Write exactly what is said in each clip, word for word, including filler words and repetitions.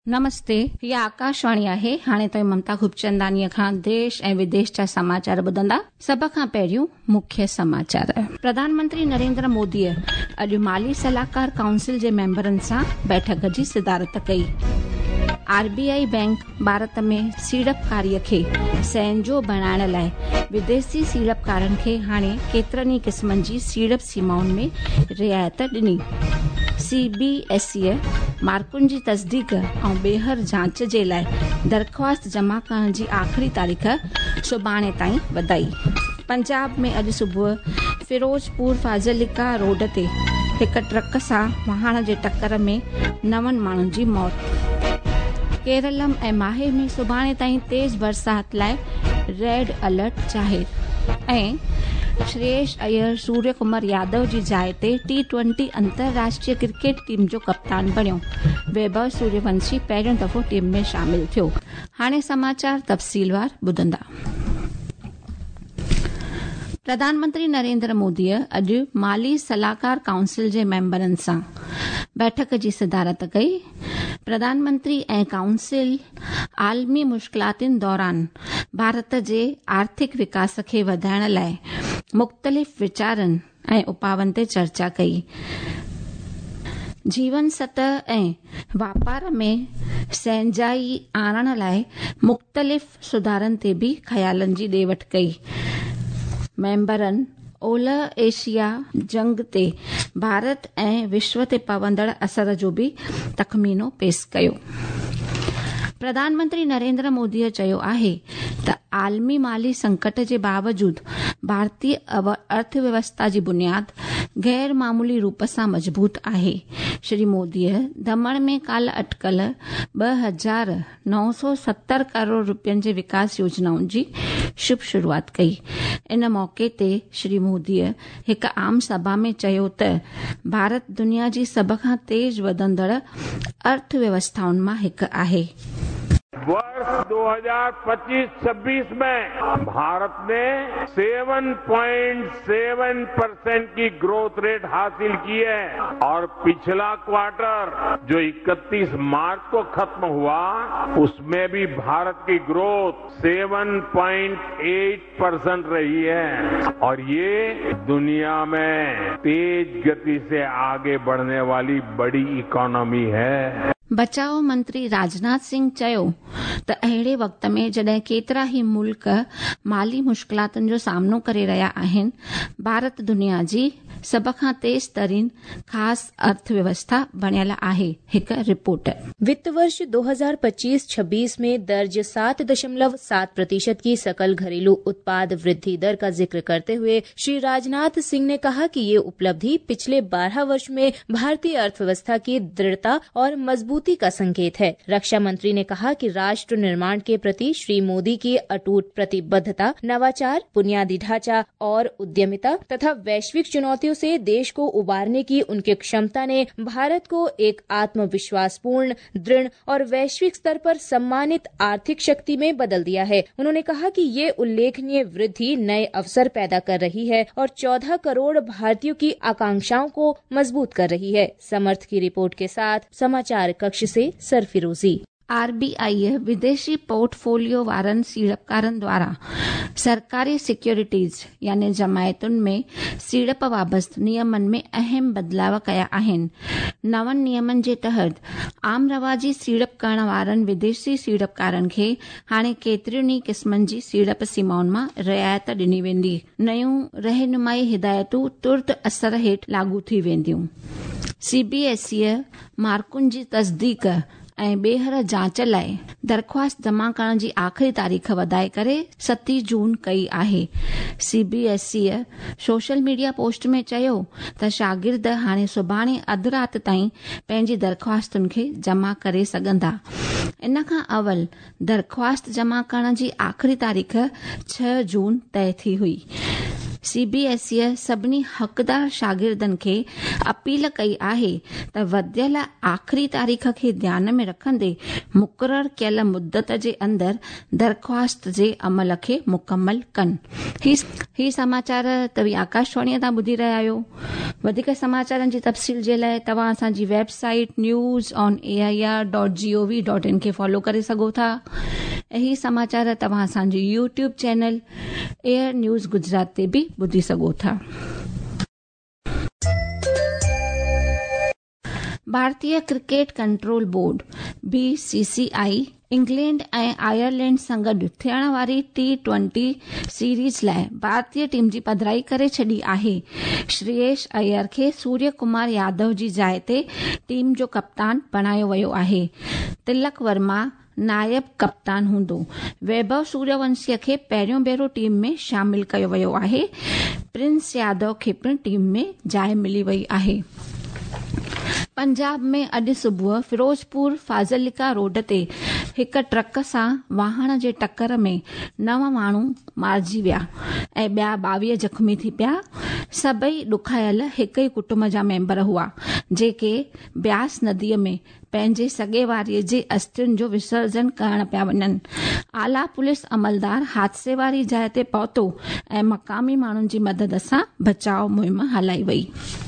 नमस्ते, हीअ आकाशवाणी आहे। हाणे ताईं ममता खूबचंदानीअ खां देश ऐं विदेश जा समाचार ॿुधंदा। सभ खां पहिरियों मुख्य समाचार। प्रधानमंत्री नरेंद्र मोदीअ अॼु माली सलाहकार काउंसिल जे मेंबरनि सां बैठक जी सिदारत कई। आरबीआई बैंक भारत में सीड़पकारीअ खे संहिंजो बणाइण लाइ विदेशी सीड़पकारनि खे हाणे केतिरनि ई क़िस्मनि जी सीड़प सीमाउनि में रियायत ॾिनी। सीबीएसई मार्कुनि जी तस्दीक ऐं ॿीहर जांच जे लाइ दरख़्वास्त जमा करण जी आख़िरी तारीख़ सुभाणे ताईं वधाई। पंजाब में अॼु सुबुह फिरोजपुर फाज़िलिका रोड ते हिक ट्रक सां वाहन जे टक्कर में नवनि माण्हुनि जी मौत। केरलम ऐं माहे में सुभाणे ताईं तेज़ बरसात लाइ रेड अलर्ट ज़ाहिर। ऐं श्रेयस अय्यर सूर्य कुमार यादव जी जाइ ते टी ट्वेंटी अंतर्राष्ट्रीय क्रिकेट टीम जो कप्तान बणियो। वैभव सूर्यवंशी पहिरियों दफ़ो टीम में शामिल थियो। हाणे समाचार तफ़सीलवार ॿुधंदा। प्रधानमंत्री नरेंद्र मोदीअ अॼु माली सलाहकार काउंसिल जे मेंबरनि सां बैठक जी सिदारत कई। प्रधानमंत्री ऐं काउंसिल आलमी मुश्किलातुनि दौरान भारत जे आर्थिक विकास खे वधाइण लाइ मुख़्तलिफ़ वीचारनि ऐं उपावनि ते चर्चा कई। जीवन सतह ऐं वापार में संहिंजाई आणण लाइ मुख़्तलिफ़ सुधारनि ते भी ख़्यालनि जी ॾे वठि कई। मेंबरनि ओलह एशिया जंग ते भारत ऐं विश्व ते पवंदड़ असर जो भी तख़मीनो पेश कयो। प्रधानमंत्री नरेंद्र मोदीअ चयो आहे त आलमी माली संकट जे बावजूदु भारतीय अर्थव्यवस्था जी बुनियाद गैर मामूली रूप सां मज़बूत आहे। श्री मोदीअ दमण में काल्ह अटकल ॿ हज़ार नौ सौ सत्तर करोड़ रुपयनि जे विकास योजनाउनि जी शुभ शुरूआत कई। इन मौके ते श्री मोदीअ हिक आम सभा में चयो त भारत दुनिया जी सभ खां तेज वधंदड़ अर्थव्यवस्थाउनि मां हिकु आहे। वर्ष दो हज़ार पच्चीस छब्बीस में भारत ने सात पॉइंट सात परसेंट की ग्रोथ रेट हासिल की है और पिछला क्वार्टर जो इकतीस मार्च को खत्म हुआ उसमें भी भारत की ग्रोथ सात पॉइंट आठ परसेंट रही है और ये दुनिया में तेज गति से आगे बढ़ने वाली बड़ी इकोनॉमी है। बचाव मंत्री राजनाथ सिंह चयो त अहिड़े वक़्त में जॾहिं केतिरा ई मुल्क माली मुश्किलातुनि जो सामनो करे रहिया आहिनि, भारत दुनिया जी सभ खां तेज तरीन खास अर्थव्यवस्था बणियल आहे। हिक रिपोर्ट। वित्त वर्ष दो हज़ार पच्चीस छब्बीस में दर्ज सात दशमलव सात प्रतिशत की सकल घरेलू उत्पाद वृद्धि दर का जिक्र करते हुए श्री राजनाथ सिंह ने कहा कि ये उपलब्धि पिछले बारह वर्ष में भारतीय अर्थव्यवस्था की दृढ़ता और मजबूती का संकेत है। रक्षा मंत्री ने कहा कि राष्ट्र निर्माण के प्रति श्री मोदी की अटूट प्रतिबद्धता, नवाचार, बुनियादी ढांचा और उद्यमिता तथा वैश्विक चुनौतियों से देश को उबारने की उनकी क्षमता ने भारत को एक आत्मविश्वासपूर्ण, दृढ़ और वैश्विक स्तर पर सम्मानित आर्थिक शक्ति में बदल दिया है। उन्होंने कहा कि ये उल्लेखनीय वृद्धि नए अवसर पैदा कर रही है और चौदह करोड़ भारतीयों की आकांक्षाओं को मजबूत कर रही है। समर्थ की रिपोर्ट के साथ समाचार कक्ष से सरफिरोजी। आरबीआई विदेशी पोर्टफोलियो वारनि सीड़पकारनि द्वारा सरकारी सिक्योरिटीज़ यानी जमायतुनि में सीड़प वाबस्तु नियमनि में अहम बदलाव कया आहिनि। नवनि नियमनि जे तहत आम रवाजी सीड़प करण वारनि विदेशी सीड़पकारनि खे हाणे केतिरियुनि ई क़िस्मनि जी सीड़प सीमाउनि मां रियायत ॾिनी वेंदी। नयूं रहनुमाई हिदायतूं तुर्त असर हेठि लागू थी वेंदियूं। सीबीएसई मार्कुनि जी तस्दीक ऐं ॿीहर जांच लाइ दरख़्वास्त जमा करण जी आख़िरी तारीख़ वधाए करे सतीं जून कई आहे। सीबीएसई सोशल मीडिया पोस्ट में चयो त शागिर्द हाणे सुभाणे अधु राति ताईं पंहिंजी दरख़्वास्तुनि खे जमा करे सघंदा। इन खां अवल दरख़्वास्त जमा करण जी आख़िरी तारीख़ छह जून तय थी हुई। सीबीएसई सभिनी हक़दार शागिर्दनि खे अपील कई आहे त वधियल आख़िरी तारीख़ खे ध्यान में रखंदे मुक़ररु कयल मुद्दत जे अंदरि दरख़्वास्त जे अमल खे मुकमल कनि। ही, ही समाचार तव्हां आकाशवाणीअ तां ॿुधी रहिया आहियो। वधीक समाचारनि जी तफ़सील जे लाइ तव्हां असांजी website news on A I R dot G O V dot in खे फॉलो करे सघो था। ऐं ही समाचार तव्हां असांजी YouTube channel AIR news Gujarat ते बि ॿुधी सघो था। भारतीय cricket control board B C C I England ऐं आयरलैंड सां गॾु थियण वारी टी ट्वेंटी सीरीज़ लाइ भारतीय टीम जी पधिराई करे छॾी आहे। श्रेयस अय्यर खे सूर्य कुमार यादव जी जाइ ते टीम जो कप्तान बणायो वियो आहे। तिलक वर्मा नायब कप्तान हूंदो। वैभव सूर्यवंशी खे पहिरियों भेरो टीम में शामिल कयो वियो आहे। प्रिंस यादव खे पिणु टीम में जाइ मिली वई आहे। पंजाब में अॼु सुबुह फिरोजपुर फाज़िलिका रोड ते हिक ट्रक सां वाहन जे टक्कर में नव माण्हू मारिजी विया ऐं ॿिया ॿावीह ज़ख़्मी थी पिया। सभई ॾुखायल हिक ई कुटुंब जा मेंबर हुआ जेके ब्यास नदीअ में पंहिंजे सॻे वारीअ जे अस्थियुनि जो विसर्जन करण पिया वञनि। आला पुलिस अमलदार हादसे वारी जाइ ते पहुतो ऐं मक़ामी माण्हुनि जी मदद सां बचाव मुहिम हलाई वई।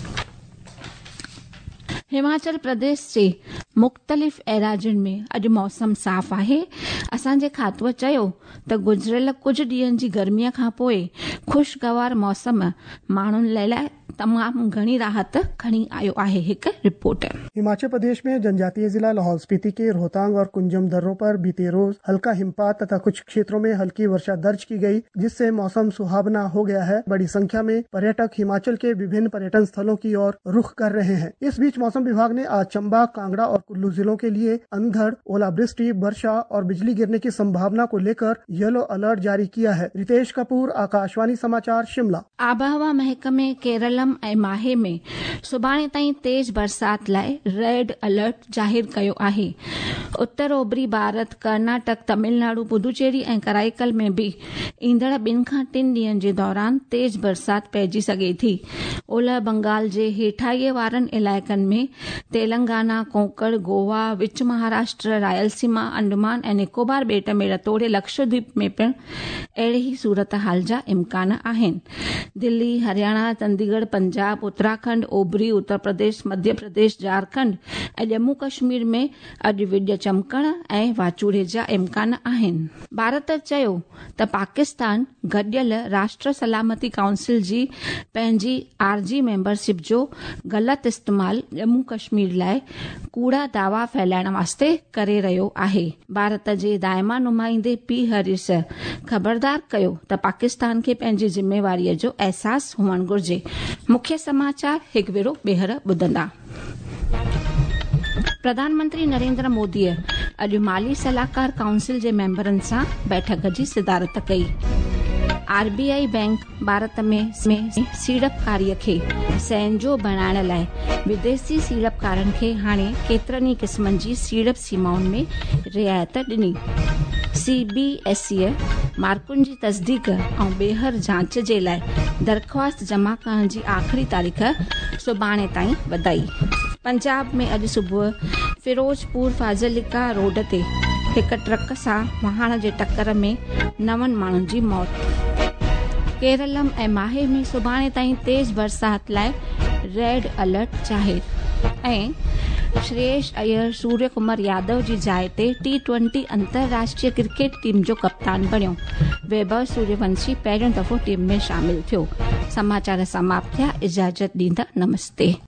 हिमाचल प्रदेश जे मुख़्तलिफ़ एराज़ियुनि में अॼु मौसम साफ़ आहे। असांजे खातूअ चयो त गुज़िरियल कुझु ॾींहनि जी गर्मीअ खां पोइ ख़ुशगवार मौसम माण्हुनि लाइ तमाम घणी राहत खणी आयो आहे। हिकु रिपोर्ट। हिमाचल प्रदेश में जनजातीय जिला लाहौल स्पीति के रोहतांग और कुंजम दर्रों पर बीते रोज हल्का हिमपात तथा कुछ क्षेत्रों में हल्की वर्षा दर्ज की गई, जिससे मौसम सुहावना हो गया है। बड़ी संख्या में पर्यटक हिमाचल के विभिन्न पर्यटन स्थलों की ओर रुख कर रहे हैं। इस बीच मौसम विभाग ने आज चंबा, कांगड़ा और कुल्लू जिलों के लिए अंधड़, ओलावृष्टि, वर्षा और बिजली गिरने की संभावना को लेकर येलो अलर्ट जारी किया है। रितेश कपूर, आकाशवाणी समाचार, शिमला। आबहवा महकमे केरलम ऐं माहे में सुभाणे ताईं तेज बरसात लाइ रेड अलर्ट जाहिर कयो आहे। उत्तर ओभरी भारत, कर्नाटक, तमिलनाडु, पुदुचेरी ऐं कराईकल में बि ईंदड़ ॿिनि खां टिनि ॾींहनि जे दौरान तेज बरसात पइजी सघे थी। ओलह बंगाल जे हेठाईअ वारनि इलाइक़नि में तेलंगाना, कोंकण, गोवा, विच महाराष्ट्र, रायलसीमा, अंडमान ऐं निकोबार ॿेट में रतोड़े लक्षद्वीप में पिणु अहिड़ी ही सूरत हाल जा इम्कान आहिनि। दिल्ली, हरियाणा, चंडीगढ़, पंजाब, उत्तराखंड, ओभरी उत्तर प्रदेश, मध्य प्रदेश, झारखंड ऐं जम्मू कश्मीर में अॼु विॼ चमकण ऐं वाचूड़े जा इम्कान आहिनि। भारत चयो त पाकिस्तान गॾियल राष्ट्र सलामती काउंसिल जी पंहिंजी आरजी मेंबरशिप जो ग़लति इस्तेमाल जम्मू कश्मीर लाइ कूड़ा दावा फैलाइण वास्ते करे रहियो आहे। भारत जे दायमा नुमाइंदे पी हरीस ख़बरदार कयो त पाकिस्तान खे पंहिंजी जिम्मेवारीअ जो अहसास हुअणु घुर्जे। मुख्य समाचार हिकु भेरो ॿीहर ॿुधंदा। प्रधानमंत्री नरेंद्र मोदीअ अॼु माली सलाहकार काउंसिल जे मेंबरनि सां बैठक जी सिदारत कई। आरबीआई बैंक भारत में सीड़पकारीअ खे संहिंजो बणाइण लाइ विदेशी सीड़पकारनि खे हाणे केतिरनि ई क़िस्मनि जी सीड़प सीमाउनि में रियायत ॾिनी। सीबीएसई मार्कुनि जी तस्दीक ऐं ॿीहर जांच जे लाइ दरख़्वास्त जमा करण जी आख़िरी तारीख़ सुभाणे ताईं वधाई। पंजाब में अॼु सुबुह फिरोजपुर फाज़िलिका रोड ते हिक ट्रक सां वाहन जे टक्कर में नवनि माण्हुनि जी मौत। केरलम ऐं माहे में सुभाणे ताईं तेज बरसात लाइ रेड अलर्ट जाहिर। ऐं श्रेयस अय्यर सूर्य कुमार यादव जी जाइ ते टी ट्वेंटी अंतर्राष्ट्रीय क्रिकेट टीम जो कप्तान बणियो। वैभव सूर्यवंशी पहिरियों दफ़ो टीम में शामिल थियो। समाचार समाप्त थिया। इजाज़त ॾींदा, नमस्ते।